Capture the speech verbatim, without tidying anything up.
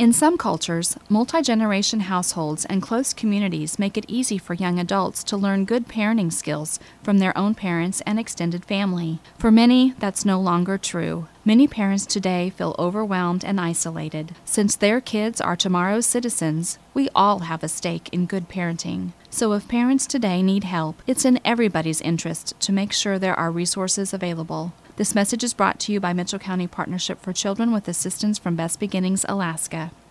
In some cultures, multi-generation households and close communities make it easy for young adults to learn good parenting skills from their own parents and extended family. For many, that's no longer true. Many parents today feel overwhelmed and isolated. Since their kids are tomorrow's citizens, we all have a stake in good parenting. So if parents today need help, it's in everybody's interest to make sure there are resources available. This message is brought to you by Mitchell County Partnership for Children with assistance from Best Beginnings, Alaska.